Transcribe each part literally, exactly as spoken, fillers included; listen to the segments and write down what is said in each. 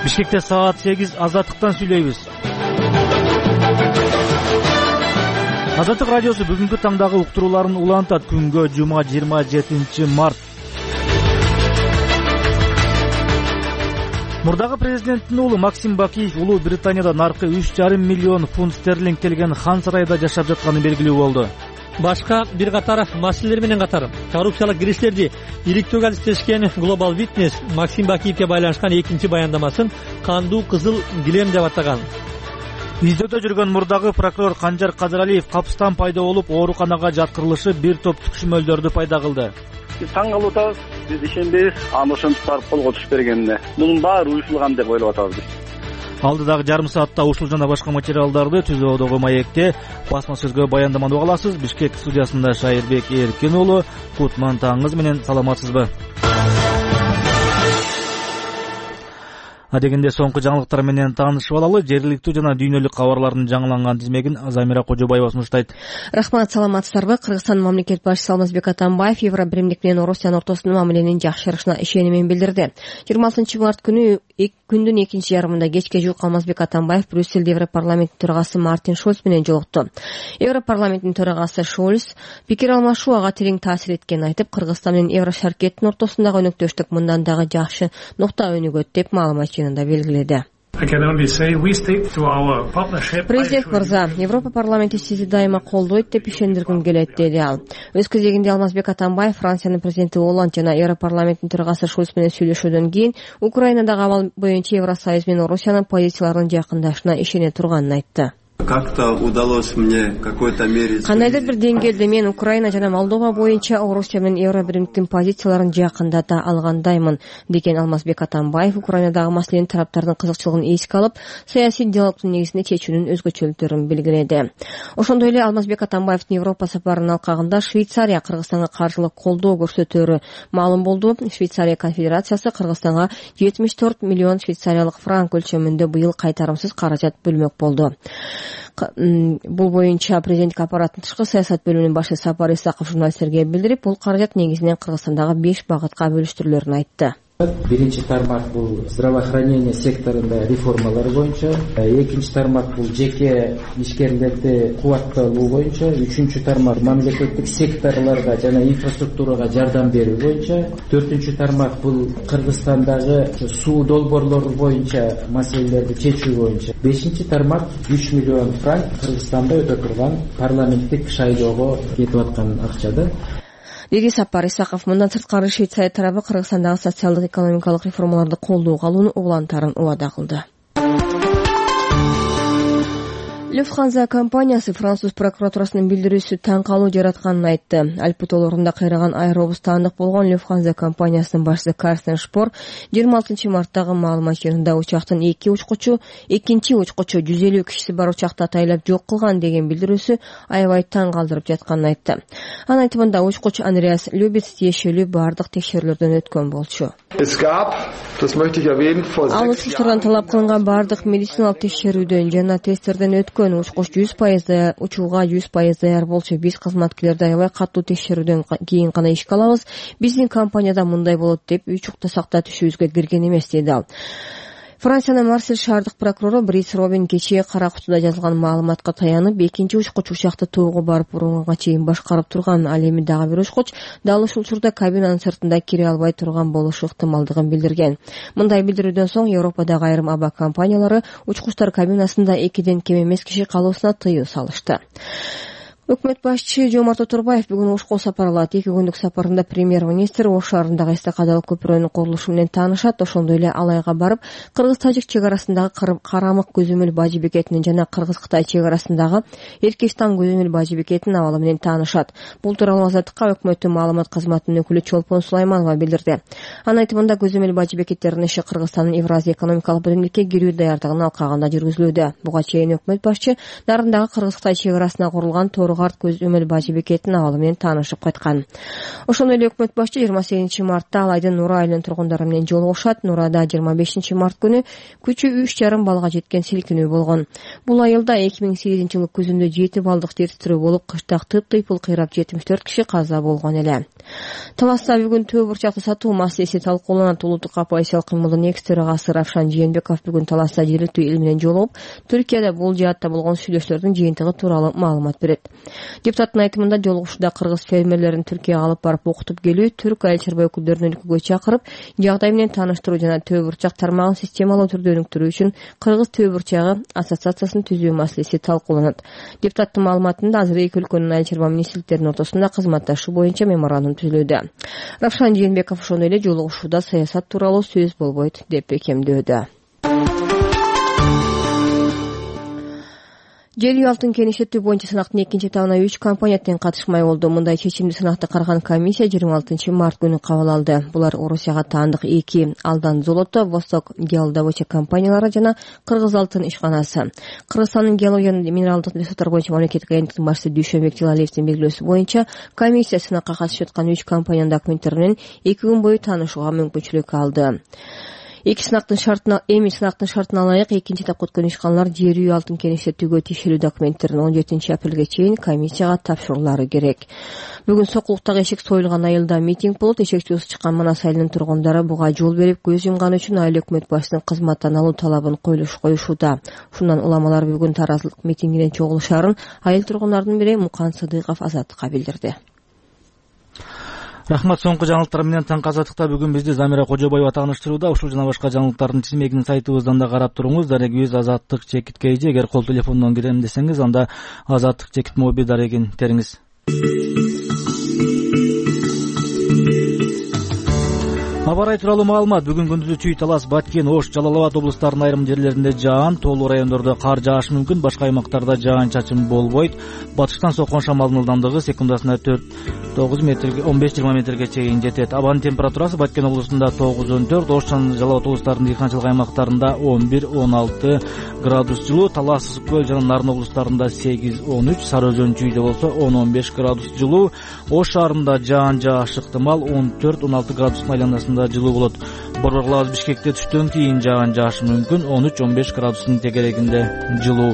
Бишкекте саат сегиз Азаттыктан сүйлөйбүз. Азаттык радиосу бүгүнкү таңдагы уктурууларын улантат. Күнгө жума жыйырма жетинчи март. Мурдагы президенттин уулу Максим Бакиев Улуу Британияда наркы үч жарым миллион фунт стерлинг келген хан сарайда жашап жатканы белгилүү болду. Башка бир катар маселелер менен катар коррупциялык кириштерди иликтөөгө алиштешкен Global Witness Максим Бакиевке байланышкан экинчи баяндамасын кандуу кызыл килем деп атаган. Издөөдө жүргөн мурдагы прокурор Канжар Кадыралиев капыстан пайда болуп, ооруканага жаткырылышы бир топ түкшүмөлдөрдү пайда кылды. Биз таң калып атабыз, биз ишенбейбиз, аны ошентип барып колго түшүп бергенине. Мунун баары уюшулган деп ойлоп атабыз биз. Алдыдагы жарым саатта ушул жана башка материалдарды Түзөөдөгү маекте басма сөзгө баяндаманы уга аласыз. Бишкек студиясында Шайырбек Эркин уулу. Кутман таңыңыз менен саламатсызбы? Адегенде соңку жаңылыктар менен таанышып алалы. Жергиликтүү жана дүйнөлүк кабарлардын жаңыланган тизмегин Замира Кожобаева сунуштайт. Рахмат, саламатсыздарбы? Кыргызстан мамлекет башчысы Алмазбек Атамбаев Евро биримдик менен Орусиянын ортосунда мамиленин жакшырышына ишенимин билдирди. жыйырма алтынчы март күнү күндүн экинчи ярымында кечке жуук Алмазбек Атамбаев Брюссельде Европарламенттин төрагасы Мартин Шульц менен жолукту. Европарламенттин төрагасы Шульц пикир алмашуу ага терең таасир эткенин айтып, Кыргызстан менен Евро шаркеттин ортосундагы өнөктөштүк мындан дагы жакшы нукта өнүгөт деп маалымат жыйынында белгиледи. Президент мырза, Европа парламенти сизди дайыма колдойт деп ишендиргим келет, деди ал. Өз кезегинде Алмазбек Атамбаев Франциянын президенти Оланд жана Европарламенттин төрагасы Шульц менен сүйлөшүүдөн кийин Украинадагы абал боюнча Евросоюз менен Орусиянын позицияларынын жакындашына ишене турганын айтты. Как-то удалось мне в какой-то мере... Кандайдыр бир деңгээлде мен Украина жана Молдова боюнча Орусия менен Евро биримдиктин позицияларын жакындата алгандаймын, деген Алмазбек Атамбаев Украинадагы маселенин тараптардын кызыкчылыгын эске алып, саясий диалогдун негизинде чечүүнүн өзгөчөлүктөрүн белгиледи. Ошондой эле Алмазбек Атамбаевдин Европа сапарынын алкагында Швейцария Кыргызстанга каржылык колдоо көрсөтөөрү маалым болду. Швейцария конфедерациясы Кыргызстанга жетимиш төрт миллион швейцариялык франк өлчөмүндө быйыл кайтарымсыз каражат бөлмөк болду. Бул боюнча президенттик аппараттын тышкы саясат бөлүмүнүн башчысы Сапар Исаков журналисттерге билдирип, бул каражат негизинен Кыргызстандагы беш багытка бөлүштүрүлөрүн айтты. Биринчи тармак бул здравоохранение секторунда реформалар боюнча, экинчи тармак бул жеке ишкерлерди кубатталуу боюнча, үчүнчү тармак мамлекеттик секторлорго жана инфраструктурага жардам берүү боюнча, төртүнчү тармак бул Кыргызстандагы суу долбоорлору боюнча маселелерди чечүү боюнча, бешинчи тармак үч миллион франк Кыргызстанда өтө турган парламенттик шайлоого кетип аткан акчада. Деди Сапар Исаков. Мындан сырткары Швейцария тарабы Кыргызстандагы социалдык экономикалык реформаларды колдоого алууну улантарын убада кылды. Люфтханза компаниясы француз прокуратурасынын билдирүүсү таң калуу жаратканын айтты. Альпутолорунда кыйраган аэробус таандык болгон Люфтханза компаниясынын башчысы Карстен Шпор жыйырма алтынчы марттагы маалымат жыйынында учактын эки учкучу, экинчи учкучу жүз элүү кишиси бар учакты атайлап жок кылган деген билдирүүсү аябай таң калтырып жатканын айтты. Анын айтымында учкучу Андреас Любец тиешелүү бардык текшерүүлөрдөн өткөн болчу. Ал учуштардан талап кылынган бардык медициналык текшерүүдөн жана тесттерден өткөн. Учкуч жүз пайыз даяр, учууга жүз пайыз даяр болчу. Биз кызматкерлерди аябай катуу текшерүүдөн кийин гана ишке алабыз. Биздин компанияда мындай болот деп учукта сактаа түшүүбүзгө кирген эмес, деди ал. Франциянын Марсель шаардык прокурору Брис Робин кечээ кара кутуда жазылган маалыматка таянып, экинчи учкуч учакты тоого барып урунганга чейин башкарып турган, ал эми дагы бир учкуч дал ушул учурда кабинанын сыртында кире албай турган болушу ыктымалдыгын билдирген. Мындай билдирүүдөн соң Европадагы айрым аба компаниялары учкучтар кабинасында экиден кем эмес киши калуусуна тыюу салышты. Өкмөт башчы Жомарт Оторбаев бүгүн Ошко сапарлады. Эки күндүк сапарында премьер-министр Ош шаарындагы эстакадалык көпүрөнүн курулушу менен таанышат. Ошондой эле Алайга барып, Кыргыз-Тажик чек арасындагы Карамык көзөмөл бажы бекетинин жана Кыргыз-Кытай чек арасындагы Эркештан көзөмөл бажы бекетинин абалы менен таанышат. Бул тууралуу Азаттыкка өкмөттүн маалымат кызматынын өкүлү Чолпон Сулайманова билдирди. Анын айтымында көзөмөл бажы бекеттеринин иши Кыргызстандын Евразия экономикалык биримдикке кирүү даярдыгынын алкагында жүргүзүлүүдө. Буга чейин өкмөт башчы Нарындагы Кыргыз-Кытай чек арасына курулган Тору Талгарт көз өмөл бажы бекетинин абалы менен таанышып кайткан. Ошондой эле өкмөт башчы жыйырма сегизинчи мартта ал айдын Нура айылынын тургундары менен жолугушат. Нурада жыйырма бешинчи март күнү күчү үч жарым балга жеткен силкинүү болгон. Бул айылда эки миң сегизинчи жылы күзүндө жети балдык жер титирөө болуп, кыштак тып-тыйпыл кыйрап жетимиш төрт киши каза болгон эле. Таласта бүгүн төө бурчакты сатуу маселеси талкууланат. Улуттук оппозициялык кыймылдын экс төрагасы Равшан Жээнбеков бүгүн Таласта жергиликтүү эл менен жолугуп, Түркияда бул жаатта болгон сүйлөшүүлөрдүн жыйынтыгы тууралуу маалымат берет. Депутаттын айтымында жолугушууда кыргыз фермерлерин Түркияга алып барып окутуп келүү, түрк айыл чарба өкүлдөрүн өлкөгө чакырып, жагдай менен тааныштыруу жана төө бурчак тармагын системалуу түрдө өнүктүрүү үчүн Кыргыз төө бурчагы ассоциациясын түзүү маселеси талкууланат. Депутаттын маалыматында азыр эки өлкөнүн айыл чарба министрликтеринин ортосунда кызматташуу боюнча меморандум түзүлүүдө. Равшан Жээнбеков ошондой эле жолугушууда саясат тууралуу сөз болбойт деп бекемдөөдө. Жер үй алтын кенишеттүү боюнча сынактын экинчи этабына үч компания тең катышмай болду. Мындай чечимди сынакты караган комиссия жыйырма алтынчы март күнү кабыл алды. Булар Орусияга таандык эки Алдан Золото, Восток геодобыча компаниялары жана Кыргыз алтын ишканасы. Кыргызстандын геология жана минералдык ресурстар боюнча мамлекеттик агенттиктин башчысы Дүйшөнбек Жылалиевдин белгилөөсү боюнча, комиссия сынакка катышып жаткан үч компаниянын документтери менен эки күн бою таанышууга мүмкүнчүлүк алды. Эки сынактын шартына эми сынактын шартына ылайык экинчи этапка өткөн ишканалар жер үй алтын кенишеттүүгө тиешелүү документтерин он жетинчи апрелге чейин комиссияга тапшыруулары керек. Бүгүн Сокулуктагы эшек союлган айылда митинг болуп, эшекчи ус чыккан Манас айылынын тургундары буга жол берип, көз жумган үчүн айыл өкмөт башчысынын кызматтан алуу талабын коюшууда. Ушундан уламалар бүгүн тараздык митингинен чогулушаарын айыл тургундардын бири Мукан Сыдыков Азаттыкка билдирди. Рахмат, соңку жаңылыктар менен таң казатыкта бүгүн бизди Замира Кожобаева тааныштырууда. Ушул жана башка жаңылыктардын тизмегин сайтыбыздан да карап туруңуз. Дарегибиз Азаттык чекит кейжи. Эгер кол телефондон кирем десеңиз, анда Азаттык чекит моби дарегин териңиз. Аба-ырай тууралуу маалымат. Бүгүн күндүзү Чүй, Талас, Баткен, Ош, Жалал Абад облустарынын айрым жерлеринде жаан, тоолуу райондордо кар жаашы мүмкүн, башка аймактарда жаан-чачын болбойт. Батыштан соккон шамалдын ылдамдыгы секундасына төрт тогуз метрге он беш жыйырма метрге чейин жетет. Абанын температурасы Баткен облусунда тогуз он төрт, Ош жана Жалал Абад облустарынын дыйканчылык аймактарында он бир он алты градус жылуу, Талас, Ысык көл жана Нарын облустарында сегиз он үч, Сары Өзөн Чүйдө болсо он он беш градус жылуу, Ош шаарында жаан жаашы ыктымал он төрт он алты градустун айланасында жылуу болот. Борбор кылабыз Бишкекте түштөн кийин жаан жаашы мүмкүн, он үч он беш градустун тегерегинде жылуу.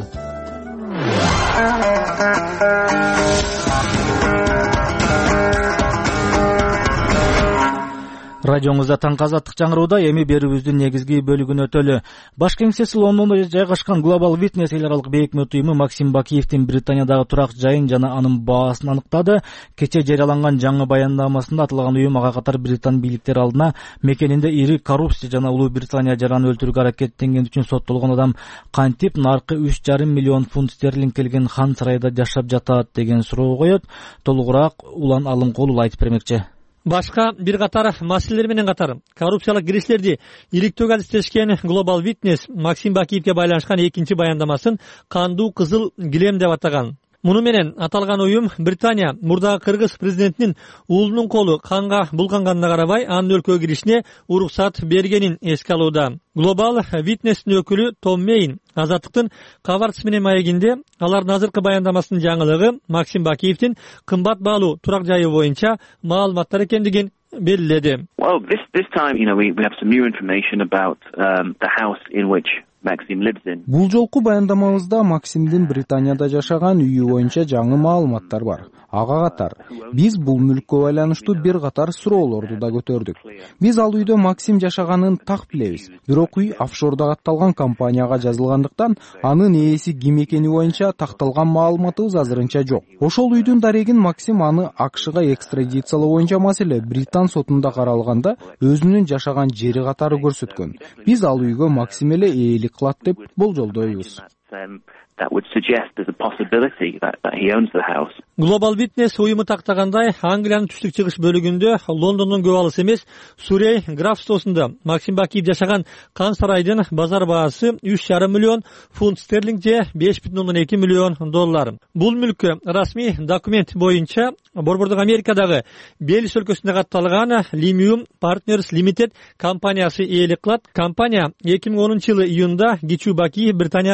Радиоңузда таң казаттык жаңырууда, эми берүүбүздүн негизги бөлүгүн өтөлү. Баш кеңсеси Лондондо жайгашкан Global Witness эл аралык бейикмет уюму Максим Бакиевдин Британиядагы турак жайын жана анын баасын аныктады. Кече жарыяланган жаңы баяндамасында аталган уюм ага катар Британ бийликтери алдына мекенинде ири коррупция жана Улуу Британия жараны өлтүрүүгө аракеттенген үчүн соттолгон адам кантип наркы үч жарым миллион фунт стерлинг келген хан сарайда жашап жатат деген суроо коет. Толугураак Улан Алымкулов айтып бермекчи. Башка бир катар маселелер менен катар коррупциялык кириштерди иликтөөгө адистешкен Global Witness Максим Бакиевге байланышкан экинчи баяндамасын кандуу кызыл килем деп атаган. Муну менен аталган уюм Британия мурдагы кыргыз президентинин уулунун колу канга булганганына карабай анын өлкөгө киришине уруксат бергенин эске алууда. Global Witness'тин өкүлү Том Мейн Азаттыктын кабарчысы менен маегинде алардын азыркы баяндамасынын жаңылыгы Максим Бакиевдин кымбат баалуу турак жайы боюнча маалыматтар экендигин белгиледи. Well, this this time, you know, we we have some new information about um, the house in which Maxim lives in. Бул жолку баяндамабызда Максимдин Британияда жашаган үйү боюнча жаңы маалыматтар бар. Ага катар биз бул мүлккө байланыштуу бир катар суроолорду да көтөрдүк. Биз ал үйдө Максим жашаганын так билебиз. Бирок үй офшордо катталган компанияга жазылгандыктан анын ээси ким экени боюнча такталган маалыматыбыз азырынча жок. Ошол үйдүн дарегин Максим аны АКШга экстрадициялоо боюнча маселе Британ сотунда каралганда өзүнүн жашаган жери катары көрсөткөн. Биз ал үйгө Максим эле ээлик кылат деп болжолдойбуз. That would suggest there's a possibility that, that he owns the house. Global Witness уюму тактагандай Англиянын түштүк чыгыш бөлүгүндө Лондондун көп алыс эмес Сурей графствосунда Максим Бакиев жашаган кан сарайдын базар баасы үч жарым миллион фунт стерлинг же беш бүтүн ондон эки миллион доллар. Бул мүлккө расмий документ боюнча Борбордук Америкадагы Белис өлкөсүндө катталган Limium Partners Limited компаниясы ээлик кылат. Компания эки миң онунчу жылы июнда Гичу Бакиев Британияга келгенде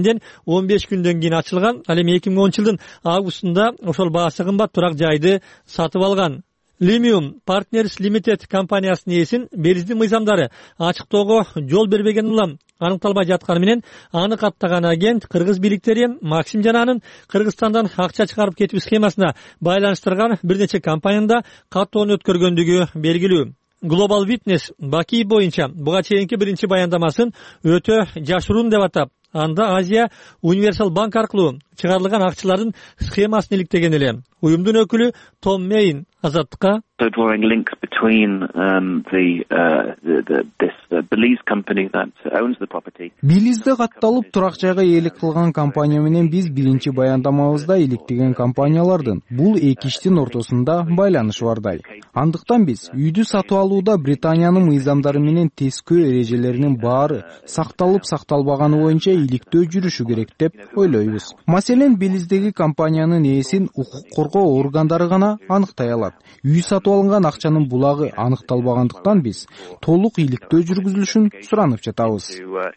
берилгенден он беш күндөн кийин ачылган. Ал эми эки миң онунчу жылдын августунда ошол баасы кымбат турак жайды сатып алган. Limium Partners Limited компаниясынын ээсин Белиздин мыйзамдары ачыктоого жол бербеген улам аныкталбай жатканы менен аны каттаган агент кыргыз бийликтери Максим Жананын Кыргызстандан акча чыгарып кетүү схемасына байланыштырган бир нече компаниянда каттоonu өткөргөндүгү белгилүү. Global Witness Баки боюнча буга чейинки биринчи баяндамасын өтө жашыруун деп атап, анда Азия Универсал банк аркылуу чыгарылган акчалардын схемасын иликтеген эле. Уюмдун өкүлү Том Мейн Азаттыкка So drawing links between um, the, uh, the, the this uh, Belize company that owns the property. Белизде катталып турак жайга ээлик кылган компания менен биз биринчи баяндамабызда иликтеген компаниялардын бул эки иштин ортосунда байланыш бардай. Андыктан биз үйдү сатып алууда Британиянын мыйзамдары менен тескөө эрежелеринин баары сакталып сакталбаганы боюнча иликтөө жүрүшү керек деп ойлойбуз. Маселен, Белиздеги компаниянын ээсин укук коргоо органдары гана аныктай алат. Үй сатып алынган акчанын булагы аныкталбагандыктан биз толук иликтөө жүргүзүлүшүн суранып жатабыз.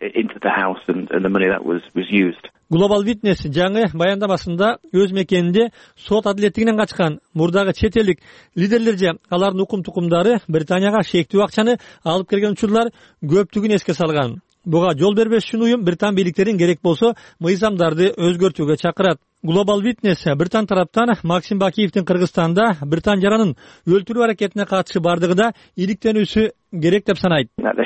Global Witness жаңы баяндамасында өз мекенинде сот адилеттигинен качкан мурдагы чет элдик лидерлер же алардын укум тукумдары Британияга шектүү акчаны алып келген учурлар көптүгүн эске салган. Буга жол бербеш үчүн уюм Британ бийликтерин керек болсо мыйзамдарды өзгөртүүгө чакырат. Global Witness Британ тараптан Максим Бакиевдин Кыргызстанда Британ жаранын өлтүрүү аракетине катышы бардыгында иликтенүүсү керек деп санайт.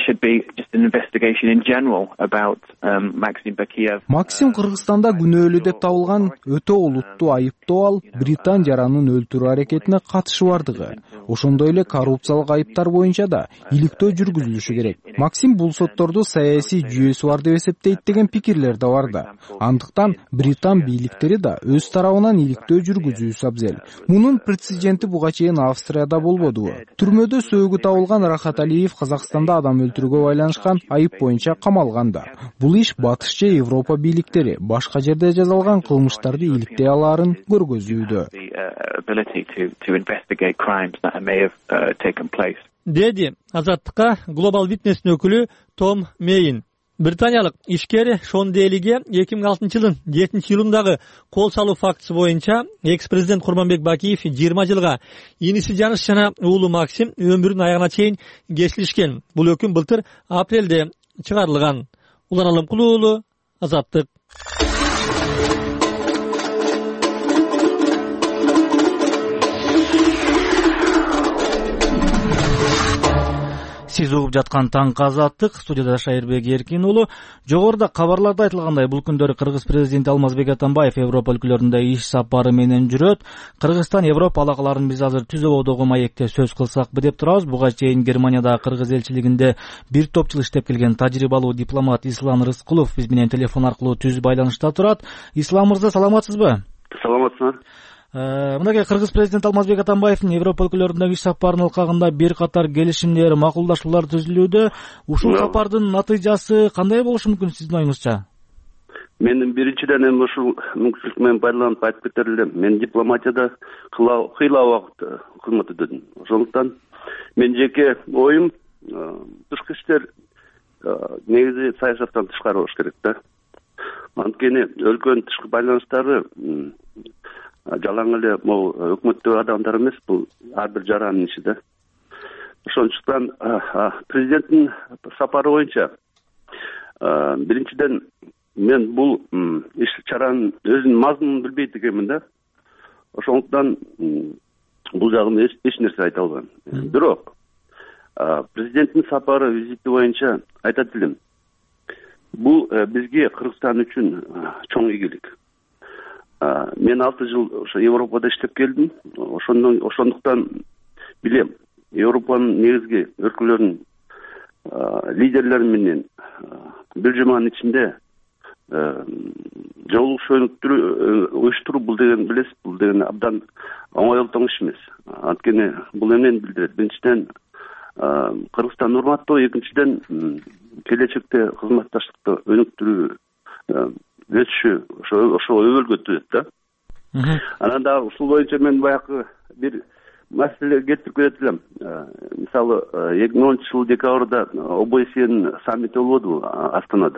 Максим Кыргызстанда күнөөлүү деп табылган өтө олуттуу айыптоо ал Британ жаранын өлтүрүү аракетине катышы бардыгы, ошондой эле коррупциялык айыптар боюнча да иликтөө жүргүзүлүшү керек. Максим бул сотторду саясий жүйөсү бар деп эсептейт деген пикирлер да бар да. Андыктан Британ бийликтери да өз тарабынан иликтөө жүргүзүүсү абзел. Мунун прецеденти буга чейин Австрияда болбодубу? Түрмөдө сөөгү табылган Рахат Алиев Казакстанда адам өлтүрүүгө байланышкан айып боюнча камалганда. Бул иш батыш же Европа бийликтери башка жерде жазалган кылмыштарды иликтей алаарын көргөзүүдө. Деди Азаттыкка Global Witness'ин өкүлү Том Мейн. Британиялык ишкер Шон Делиге эки миң алтынчы жылдын жетинчи июлундагы кол салуу фактысы боюнча экс-президент Курманбек Бакиев жыйырма жылга, иниси Жаныш жана уулу Максим өмүрүнүн аягына чейин кесилишкен. Бул өкүм былтыр апрелде чыгарылган. Улан Алымкулуу уулу, Азаттык. Сиз угуп жаткан таңкы Азаттык, студияда Шайырбек Эркин уулу. Жогоруда кабарларда айтылгандай, бул күндөрү Кыргыз президенти Алмазбек Атамбаев Европа өлкөлөрүндө иш сапары менен жүрөт. Кыргызстан Европа алакаларын биз азыр түз абодогу маекте сөз кылсакпы деп турабыз. Буга чейин Германиядагы Кыргыз элчилигинде бир топ жыл иштеп келген тажрыйбалуу дипломат Ислам Рыскулов биз менен телефон аркылуу түз байланышта турат. Ислам мырза, саламатсызбы? Саламатсызбы. Мынакей Кыргыз президенти Алмазбек Атамбаевдин Европа өлкөлөрүндөгү иш сапарынын алкагында бир катар келишимдер, макулдашуулар түзүлүүдө. Ушул сапардын натыйжасы кандай болушу мүмкүн сиздин оюңузча? Мен биринчиден эми ушул мүмкүнчүлүк менен пайдаланып айтып кетер элем. Мен дипломатияда кыйла убакыт кызмат өтөдүм. Ошондуктан мен жеке оюм тышкы иштер негизи саясаттан тышкары болуш керек да. Анткени өлкөнүн тышкы байланыштары жалаң эле могу өкмөттөгү адамдар эмес, бул ар бир жарандын иши да. Ошондуктан президенттин сапары боюнча биринчиден мен бул иш чаранын өзүнүн мазмунун билбейт экенмин да. Ошондуктан бул жагын эч нерсе айта албайм. Бирок президенттин сапары, визити боюнча айтат элем. Бул бизге, Кыргызстан үчүн чоң ийгилик. Мен алты жыл ошо Европада иштеп келдим. Ошондон ошондуктан билем. Европанын негизги өлкөлөрүнүн лидерлери менен бир жуманын ичинде жолугушуу уюштуруу бул деген билесиз, бул деген абдан оңой олтоң иш эмес. Анткени бул эмнени билдирет? Биринчиден Кыргызстан урматтоо, экинчиден келечекте кызматташтыкты өнүктүрүү өтүшү ошо ошо өбөлгөтүп да. Анан да ушул боюнча мен баягы бир маселе кетирип кетет элем. Мисалы эки миң онунчу жылы декабрда о бэ эс энин саммити болбодубу Астанада.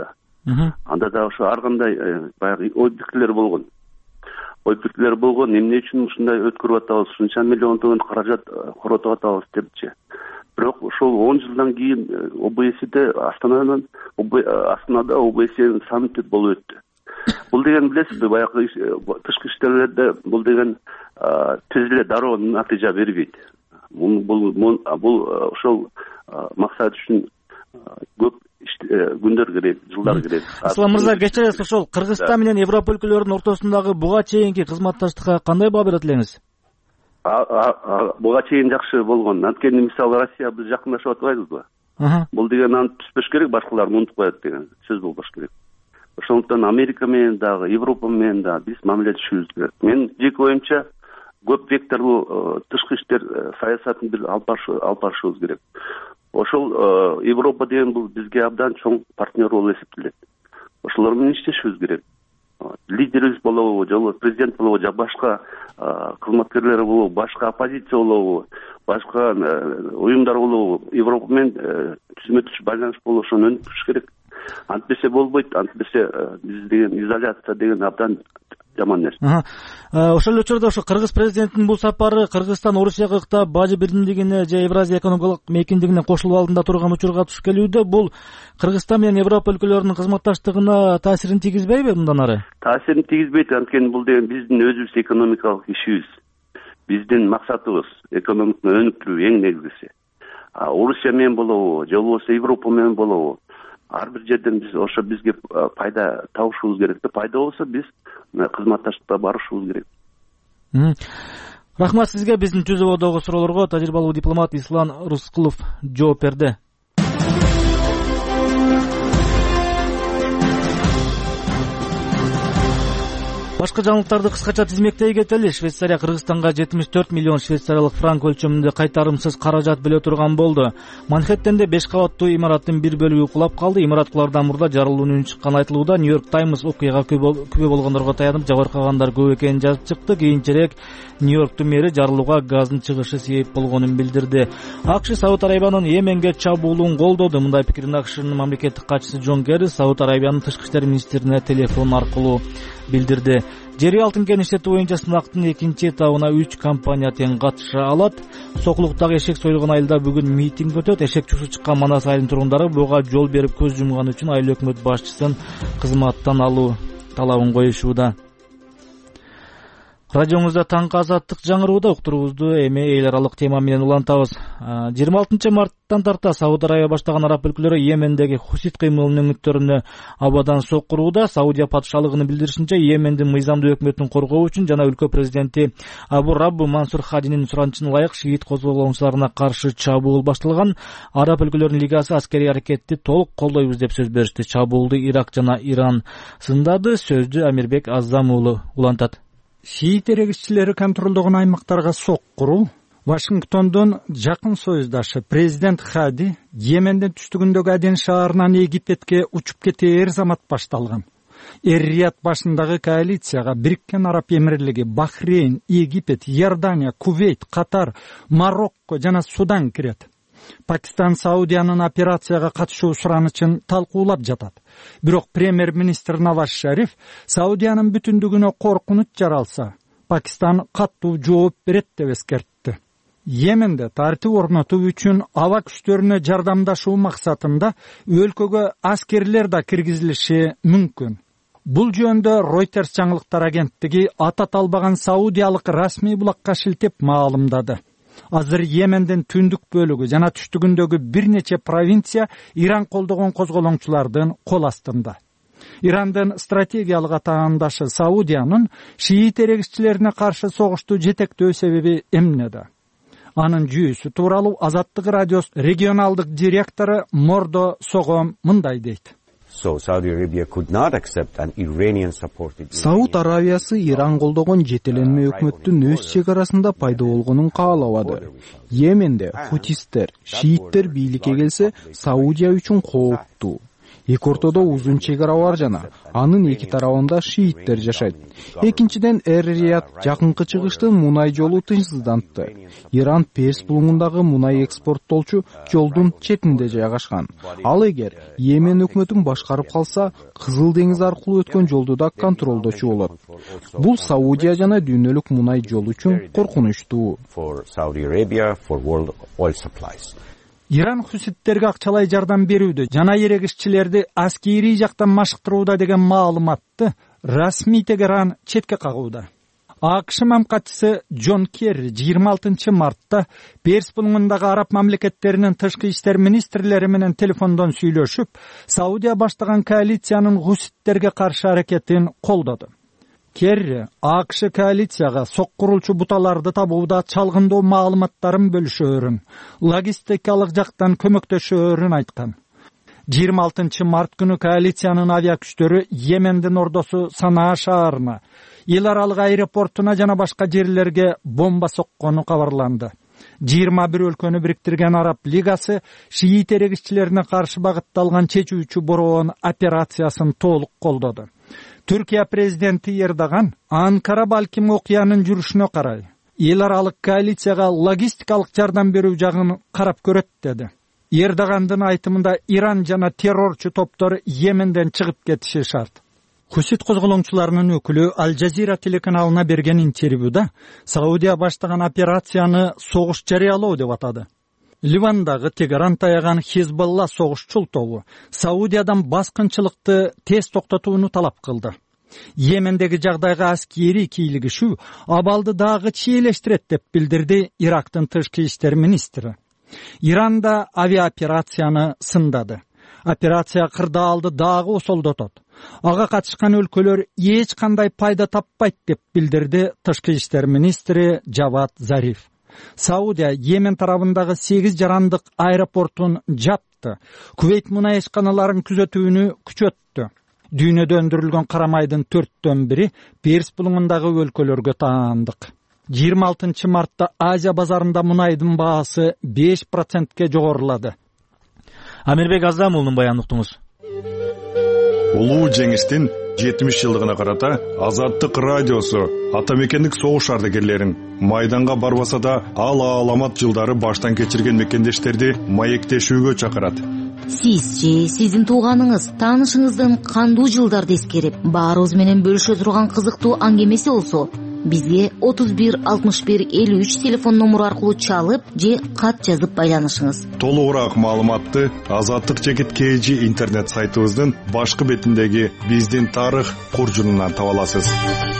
анда да ошо ар кандай баягы ой пикирлер болгон ой пикирлер болгон эмне үчүн ушундай өткөрүп атабыз ушунча миллион төгүн каражат коротуп атабыз депчи. Бирок ошол он жылдан кийин ОБСде Астанадан Астанада ОБС саммити болуп өттү. Бул деген билесизби, баягы тышкы иштерлерде бул деген тез эле дароо натыйжа бербейт. Бул бул бул ошол максат үчүн көп күндөр керек, жылдар керек. Ислам мырза, кечиресиз, ошол Кыргызстан менен Европа өлкөлөрүнүн ортосундагы буга чейинки кызматташтыкка кандай баа берет элеңиз? Буга чейин жакшы болгон. Анткени мисалы Россия биз жакындашып атпайбызбы? Бул деген аны түспөш керек, башкалар унутуп коет деген сөз болбош керек. Ошондуктан Америка менен дагы, Европа менен дагы биз мамилелешишибиз керек. Мен жеке оюмча көп векторлуу тышкы иштер саясатын бир алып барышыбыз керек. Ошол Европа деген бул бизге абдан чоң партнер болуп эсептелет. Ошолор менен иштешибиз керек. Лидерибиз болобу, же президент болобу, же башка кызматкерлер болобу, башка оппозиция болобу, башка уюмдар болобу, Европа менен түзмө түз байланыш болуп ошону өнүктүрүш керек. Антпесе болбойт, антпесе биз деген изоляция деген абдан жаман нерсе. Ошол эле учурда ошо Кыргыз президентинин бул сапары Кыргызстан Орусияга ыктап бажы бирдиктигине же Евразия экономикалык мейкиндигине кошулуп алдында турган учурга туш келүүдө бул Кыргызстан менен Европа өлкөлөрүнүн кызматташтыгына таасирин тийгизбейби мындан ары? Таасирин тийгизбейт, анткени бул деген биздин өзүбүз экономикалык ишибиз. Биздин максатыбыз экономиканы өнүктүрүү эң негизгиси. Орусия менен болобу, же болбосо Европа менен болобу, ар бир жерден биз ошо бизге пайда табышыбыз керек. Пайда болсо биз кызматташтыкка барышыбыз керек. Рахмат сизге. Биздин түзүүбөдөгү суроолорго тажрыйбалуу дипломат Ислам Рыскулов жооп берди. Башка жаңылыктарды кыскача тизмектей кетели. Швейцария Кыргызстанга жетимиш төрт миллион швейцариялык франк өлчөмүндө кайтарымсыз каражат бөлө турган болду. Манхэттенде беш кабаттуу имараттын бир бөлүгү кулап калды. Имарат кулаардан мурда жарылуунун чыкканы айтылууда. Нью-Йорк Таймс окуяга күбө болгондорго таянып, жабыркагандар көп экенин жазып чыкты. Кийинчерээк Нью-Йорктун мэри жарылууга газдын чыгышы себеп болгонун билдирди. АКШ Сауд Арабиянын Йеменге чабуулун колдоду. Мындай пикирин АКШнын мамлекеттик катчысы Джон Керри Сауд Арабиянын тышкы иштер министрине телефон аркылуу билдирди. Жери алтын кеништетүү боюнча сынактын экинчи этабына үч компания тең катыша алат. Сокулуктагы эшек союлган айылда бүгүн митинг өтөт. Эшек чусу чыккан Манас айылынын тургундары буга жол берип көз жумган үчүн айыл өкмөт башчысын кызматтан алуу талабын коюшууда. Радиоңузда таңкы азаттык жаңырууда, уктуруубузду эми эл аралык тема менен улантабыз. жыйырма алтынчы марттан тарта Сауд Арабия баштаган араб өлкөлөрү Йемендеги хусит кыймылынын үмүттөрүнө абадан соккурууда. Саудия патшалыгынын билдиришинче, Йемендин мыйзамдуу өкмөтүн коргоо үчүн жана өлкө президенти Абу Раббу Мансур Хадинин суранычына ылайык шиит козголоочуларына каршы чабуул башталган. Араб өлкөлөрүнүн лигасы аскерий аракетти толук колдойбуз деп сөз беришти. Чабуулду Ирак жана Иран сындады. Сөздү Амирбек Аззам уулу улантат. Шиит эрегиччилери контролдогон аймактарга соккуруу Вашингтондон жакын союздашы президент Хади Йемендин түштүгүндөгү Аден шаарынан Египетке учуп кетээр замат башталган. Эр-Рияд башындагы коалицияга Бириккен Араб Эмирлиги, Бахрейн, Египет, Иордания, Кувейт, Катар, Марокко жана Судан кирет. Пакистан Саудиянын операцияга катышуу суранычын талкуулап жатат. Бирок премьер-министр Наваз Шариф Саудиянын бүтүндүгүнө коркунуч жаралса, Пакистан каттуу жооп берет деп эскертти. Йеменде тартип орнотуу үчүн аба күчтөрүнө жардамдашуу максатында өлкөгө аскерлер да киргизилиши мүмкүн. Бул жөнүндө Reuters жаңылыктар агенттиги ат аталбаган саудиялык расмий булакка шилтеп маалымдады. Азыр Йемендин түндүк бөлүгү жана түштүгүндөгү бир нече провинция Иран колдогон козголоңчулардын кол астында. Ирандын стратегиялык атаандашы Саудиянын шиит эрегиччилерине каршы согушту жетектөө себеби эмнеде? Анын жүйүсү тууралуу Азаттык радиосу регионалдык директору Мордо Согом мындай дейт. Сауд Арабиясы Иран колдогон жетеленме өкмөттүн өз чек арасында пайда болгонун каалабады. Йеменде хутистер, шииттер бийликке келсе, Саудия үчүн кооптуу. эки ортодо узун чек ара бар жана анын эки тарабында шииттер жашайт. Экинчиден, Эр-Рияд жакынкы чыгыштын мунай жолу тынчсыздантты. Иран Перс булуңундагы мунай экспорттолчу жолдун четинде жайгашкан. Ал эгер Йемен өкмөтүн башкарып калса, Кызыл деңиз аркылуу өткөн жолду да контролдочу болот. Бул Саудия жана дүйнөлүк мунай жолу үчүн коркунучтуу. Иран хуситтерге акчалай жардам берүүдө жана эрегишчилерди аскерий жактан машыктырууда деген маалыматты расмий Тегеран четке кагууда. АКШ мамкатчысы Джон Керри жыйырма алтынчы мартта Перс булуңундагы араб мамлекеттеринин тышкы иштер министрлери менен телефондон сүйлөшүп, Саудия баштаган коалициянын хуситтерге каршы аракетин колдоду. Керри АКШ коалицияга соккурулчу буталарды табууда чалгындоо маалыматтарын бөлүшөөрүн, логистикалык жактан көмөктөшөөрүн айткан. жыйырма алтынчы март күнү коалициянын авиакүчтөрү Йемендин ордосу Санаа шаарына, эл аралык аэропортуна жана башка жерлерге бомба соккону кабарланды. жыйырма бир өлкөнү бириктирген Араб лигасы шиит эрегишчилерине каршы багытталган чечүүчү бороон операциясын толук колдоду. Түркия президенти Эрдоган Анкара балким окуянын жүрүшүнө карай эл аралык коалицияга логистикалык жардам берүү жагын карап көрөт деди. Эрдогандын айтымында Иран жана террорчу топтор Йеменден чыгып кетиши шарт. Хусит козголоңчуларынын өкүлү Аль Жазира телеканалына берген интервьюда Саудия баштаган операцияны согуш жарыялоо деп атады. Ливандагы Тегеран таяган Хизбалла согушчул тобу Саудиядан баскынчылыкты тез токтотууну талап кылды. Йемендеги жагдайга аскери кийлигишүү абалды дагы чийлештирет деп билдирди Ирактын тышкы иштер министри. Иранда авиаоперацияны сындады. Операция кырдаалды дагы осолдотот. Ага катышкан өлкөлөр эч кандай пайда таппайт деп билдирди тышкы иштер министри Жавад Зариф. Саудия Йемен тарабындагы сегиз жарандык аэропортун жапты. Кувейт мунай ишканаларын күзөтүүнү күчөттү. Дүйнөдө өндүрүлгөн карамайдын төрттөн бири Перс булуңундагы өлкөлөргө таандык. жыйырма алтынчы мартта Азия базарында мунайдын баасы беш процентке жогорулады. Амирбек Аздамулунун баянын уктуңуз. Улуу жеңиштин жетимиш жылдыгына карата Азаттык радиосу атамекендик согуш ардагерлерин майданга барбаса да ал аламат жылдары баштан кечирген мекендештерди маектешүүгө чакырат. Сиз же сиздин тууганыңыз, таанышыңыздын кандуу жылдарды эскерип, баарыбыз менен бөлүшө турган кызыктуу аңгемеси болсо, бизге отуз бир алтымыш бир элүү үч телефон номуру аркылуу чалып же кат жазып байланышыңыз. Толугураак маалыматты Азаттык жекит кж интернет сайтыбыздын башкы бетиндеги биздин тарых куржунунан таба аласыз.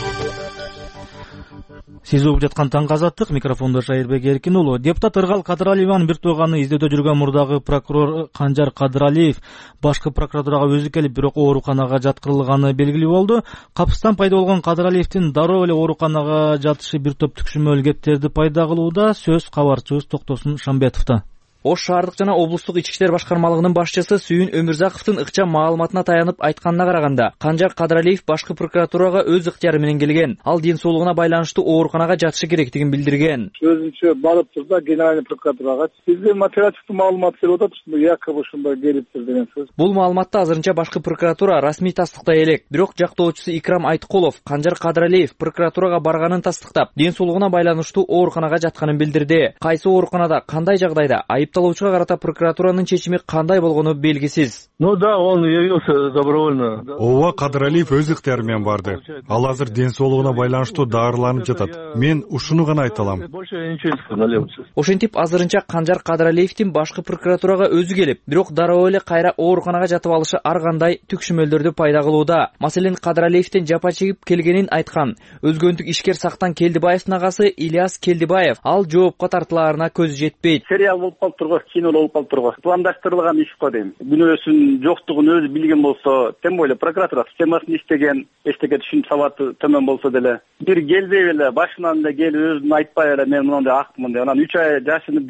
Сиз угуп жаткан Таңкы Азаттык, микрофондо Шайырбек Эркин уулу. Депутат Ыргал Кадыралиеванын бир тууганы издөөдө жүргөн мурдагы прокурор Канжар Кадыралиев башкы прокуратурага өзү келип, бирок ооруканага жаткырылганы белгилүү болду. Капыстан пайда болгон Кадыралиевдин дароо эле ооруканага жатышы бир топ түкшүмөл кептерди пайда кылууда. Сөз кабарчыбыз Токтосун Шамбетовдо. Ош шаардык жана облустук ички иштер башкармалыгынын башчысы Сүйүн Өмүрзаковдун ыкчам маалыматына таянып айтканына караганда, Канжар Кадыралиев башкы прокуратурага өз ыктыяры менен келген. Ал ден соолугуна байланыштуу ооруканага жатышы керектигин билдирген. Өзүнчө барып турда генеральный прокуратурага бизге материалдык маалымат келип атат, якобы ушундай келиптир деген сөз. Бул маалыматты азырынча башкы прокуратура расмий тастыктай элек. Бирок жактоочусу Икрам Айткулов Канжар Кадыралиев прокуратурага барганын тастыктап, ден соолугуна байланыштуу ооруканага жатканын билдирди. Кайсы ооруканада, кандай жагдайда айыпталуучуга карата прокуратуранын чечими кандай болгону белгисиз. Ну да, он явился добровольно. Ооба, Кадыралиев өз ыктыяры менен барды. Ал азыр ден соолугуна байланыштуу даарыланып жатат. Мен ушуну гана айта алам. Ошентип азырынча Канжар Кадыралиевдин башкы прокуратурага өзү келип, бирок дароо эле кайра ооруканага жатып алышы ар кандай түкшүмөлдөрдү пайда кылууда. Маселен, Кадыралиевдин жапа чегип келгенин айткан өзгөнтүк ишкер Сактан Келдибаевдин агасы Ильяс Келдибаев ал жоопко тартылаарына көзү жетпейт. Сериал болуп калып турган, кино болуп калып турган, пландаштырылган иш го дейм. Күнөөсүн жоктугун өзү билген болсо, тем более прокуратура системасын иштеген, эчтеке түшүнүп сабаты төмөн болсо деле, бир келбей эле башынан эле келип өзүн айтпай эле мен мындай актмын деп, анан үч ай жашынып жүрүп,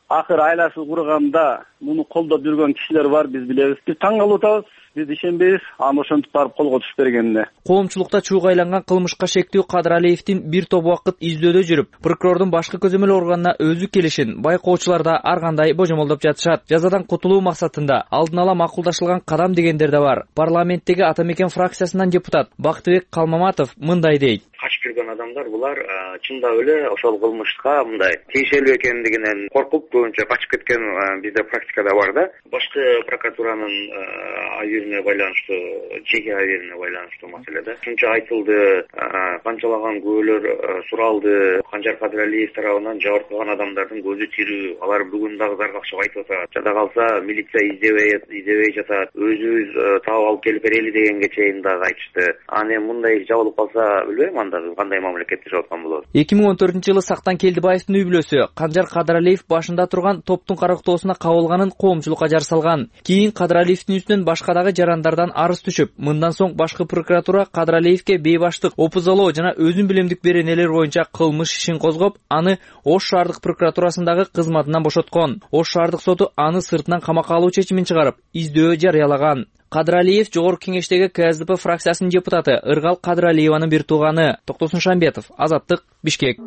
акыр айласы курганда муну колдоп жүргөн кишилер бар, биз билебиз. Биз таң калып атабыз, биз ишенбейбиз, анан ошентип барып колго түшүп бергенине. Коомчулукта чуугайланган кылмышка шектүү Кадыралиевдин бир топ убакыт издөөдө жүрүп, прокурордун башкы көзөмөл органына өзү келишин байкоочулар да ар кандай божомолдоп жатышат. Жазадан кутулуу максатында алдын ала макулдашылган кадам дегендер да бар. Парламенттеги Ата Мекен фракциясынан депутат Бактыбек Калмаматов мындай дейт. Качып жүргөн адамдар булар чындап эле ошол кылмышка мындай тийишелүү экендигинен коркуп көбүнчө качып кеткен бизде практикада бар да. Башкы прокуратуранын абийирине байланыштуу, жеке абийирине байланыштуу маселе да. Ушунча айтылды, канчалаган күбөлөр суралды, Канжар Кадыралиев тарабынан жабырып калган адамдардын көзү тирүү, алар бүгүн дагы зар какшып айтып атат. Жада калса милиция издебей издебей жатат, өзүбүз таап алып келип берели дегенге чейин дагы айтышты. Анан эми мындай жабылып калса билбейм анда кандай мамлекетте жаткан болот. эки миң он төртүнчү жылы Сактан Келдибаевдин үй бүлөсү Канжар Кадыралиев башында турган топтун карактоосуна кабылганын коомчулукка жар салган. Кийин Кадыралиевдин үстүнөн башка дагы жарандардан арыз түшүп, мындан соң башкы прокуратура Кадыралиевге бейбаштык, опузалоо жана өзүн билемдик беренелер боюнча кылмыш ишин козгоп, аны Ош шаардык прокуратурасындагы кызматынан бошоткон. Ош шаардык соту аны сыртынан камакка алуу чечимин чыгарып, издөө жарыялаган. Кадыралиев Жогорку Кеңештеги КСДП фракциясынын депутаты Ыргал Кадыралиеванын бир тууганы. Токтосун Шамбетов, Азаттык, Бишкек.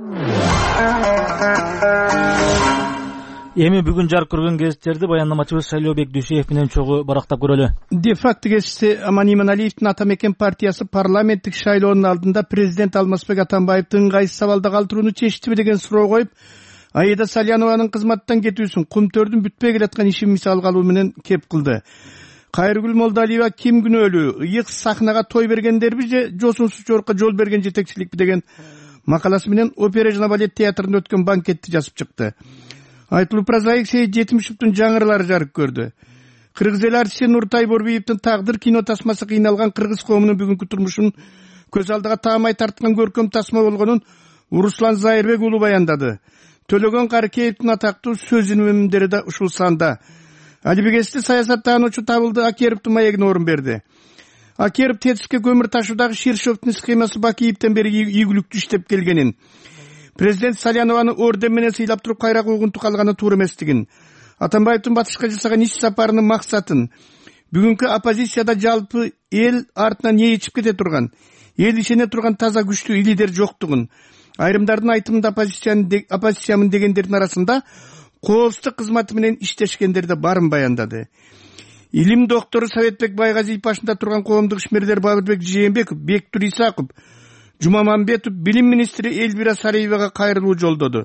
Эми бүгүн жарык көргөн гезиттерди баяндамачыбыз Шайлообек Дүйшеев менен чогуу барактап көрөлү. Де факто гезити Аман Иманалиевдин Ата Мекен партиясы парламенттик шайлоонун алдында президент Алмазбек Атамбаевдин кайсы сабалда калтырууну чечтиби деген суроо коюп, Аида Салянованын кызматтан кетүүсүн Кумтөрдүн бүтпөй келаткан ишин мисал алуу менен кеп кылды. Кайргүл Молдалиева ким күнөөлүү, ыйык сахнага той бергендерби же жосунсуз жорукка жол берген жетекчиликпи деген макаласы менен опера жана балет театрында өткөн банкетти жазып чыкты. Айтылуу прозаик Сейит Жетимишевдин жаңырылары жарык көрдү. Кыргыз эл артисти Нуртай Борбиевдин Тагдыр кино тасмасы кыйналган кыргыз коомунун бүгүнкү турмушун көз алдыга таамай тарткан көркөм тасма болгонун Руслан Зайырбек уулу баяндады. Төлөгөн Каркеевдин атактуу сөз үнүмдери да ушул санда. Алибегести саясаттануучу Табылды Акеровдун маегине орун берди. Акеров тетиске көмүр ташуудагы Ширшовдун схемасы Бакиевден бери ийгиликтүү иштеп келгенин, президент Салянованы орден менен сыйлап туруп кайра угунту калганы туура эместигин, Атамбаевдин батышка жасаган иш сапарынын максатын, бүгүнкү оппозицияда жалпы эл артынан не ичип кете турган, эл ишене турган таза күчтүү лидер жоктугун, айрымдардын айтымында оппозициямын дегендердин арасында коопсуздук кызматы менен иштешкендер да барын баяндады. Илим доктору Советбек Байгазиев башында турган коомдук ишмерлер Бабырбек Жээнбеков, Бектур Исаков, Жумамамбетов билим министри Эльвира Сариевага кайрылуу жолдоду.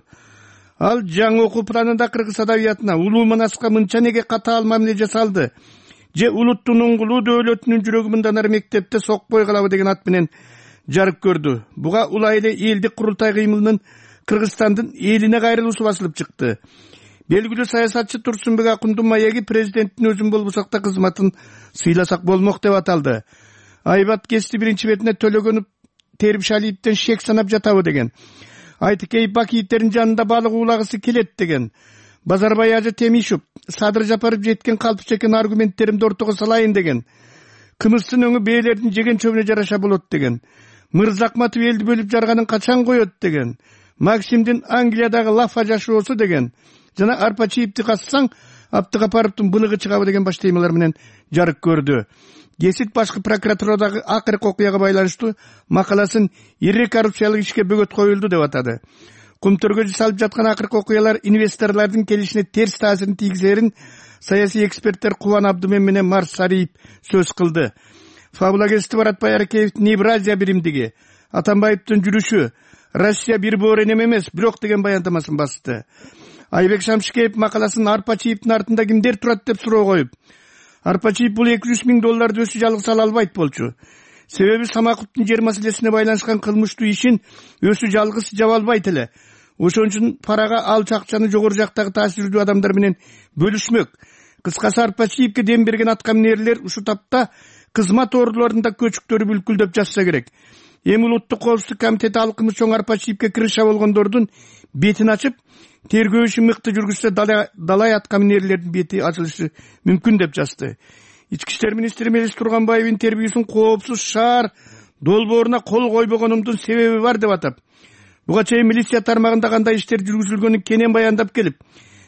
Ал жаңы окуу планында кыргыз адабиятына улуу манаска мынча неге катаал мамиле жасалды, же улуттун уңгулуу дөөлөтүнүн жүрөгү мындан ары мектепте сокпой калабы деген ат менен жарык көрдү. Буга улай эле элдик курултай кыймылынын Кыргызстандын элине кайрылуусу басылып чыкты. Белгилүү саясатчы Турсунбек Акундун маеги президенттин өзүн болбосок да кызматын сыйласак болмок деп аталды. Айбат Кести биринчи бетине Төлөгөнүп Тербишалиевден шек санап жатабы деген. Айтыкей Бакиевдердин жанында балык уулагысы келет деген. Базарбай Ажы Темишев Садыр Жапаров жеткен калпча экен аргументтеримди ортого салайын деген. Кымыстын өңү бээлердин жеген чөбүнө жараша болот деген. Мырза Акматов элди бөлүп жарганын качан коет деген. Максимдин Англиядагы лафа жашоосу деген. Жана Арпачиевди кассаң Абдыгапаровдун былыгы чыгабы деген баш темалар менен жарык көрдү. Гесит башкы прокуратурадагы акыркы окуяга байланыштуу макаласын ири коррупциялык ишке бөгөт коюлду деп атады. Кумтөргө жасалып жаткан акыркы окуялар инвесторлордун келишине терс таасирин тийгизерин саясий эксперттер Кубан Абдымен менен Марс Сариев сөз кылды. Фабула гезити Баратбай Аракеевдин Евразия биримдиги, Атамбаевдин жүрүшү, Россия бир бооренем эмес, бирок деген баяндамасын басты. Айбек Шамшикеев макаласын Арпачиевдин артында кимдер турат деп суроо коюп, Арпачиев бул эки жүз миң долларды өзү жалгыз ала албайт болчу. Себеби Самакуттун жер маселесине байланышкан кылмыштуу ишин өзү жалгыз жаба албайт эле. Ошон үчүн парага алчу акчаны жогору жактагы таасирдүү адамдар менен бөлүшмөк. Кыскасы Арпачиевге дем берген аткаминерлер ушу тапта кызмат ордуларында көчүктөрү бүлкүлдөп жатса керек. Эми улуттук коопсуздук комитети алкымы чоң Арпачиевге кырыша болгондордун бетин ачып, тергөө ишин мыкты жүргүзсө далай аткаминерлердин бети ачылышы мүмкүн деп жазды. Ички иштер министри Мелис Турганбаев интервьюсун коопсуз шаар долбооруна кол койбогонумдун себеби бар деп атап, буга чейин милиция тармагында кандай иштер жүргүзүлгөнүн кенен баяндап келип,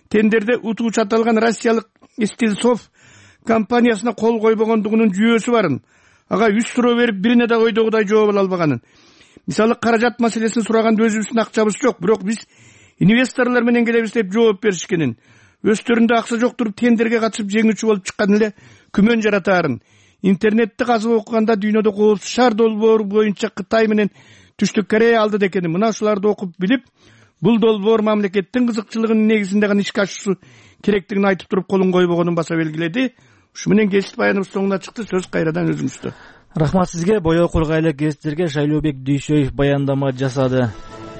тендерде утуучу аталган россиялык Стилсофт компаниясына кол койбогондугунун жүйөсү барын, ага үч суроо берип бирине да ойдогудай жооп ала албаганын. Мисалы каражат маселесин сураганда өзүбүздүн акчабыз жок, бирок биз инвесторлор менен келебиз деп жооп беришкенин, өздөрүндө акча жок туруп тендерге катышып жеңүүчү болуп чыккан эле күмөн жаратаарын, интернетти казып окуганда дүйнөдө коопсуз шаар долбоору боюнча Кытай менен Түштүк Корея алдыда экенин, мына ушуларды окуп билип, бул долбоор мамлекеттин кызыкчылыгынын негизинде гана ишке ашышы керектигин айтып туруп колун койбогонун баса белгиледи. Ушу менен кесип баяныбыз соңуна чыкты. Сөз кайрадан өзүңүздө. Рахмат сизге. Боёкурга элек гезиттерге Шайлообек Дүйшөев баяндама жасады.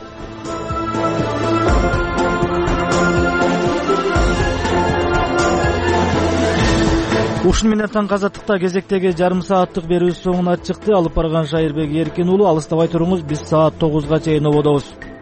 Ушун менен таң азаттыкта кезектеги жарым сааттык берүүбүз соңуна чыкты. Алып барган Шайырбек Эркин уулу, алыстабай туруңуз, биз саат тогузга чейин ободобуз.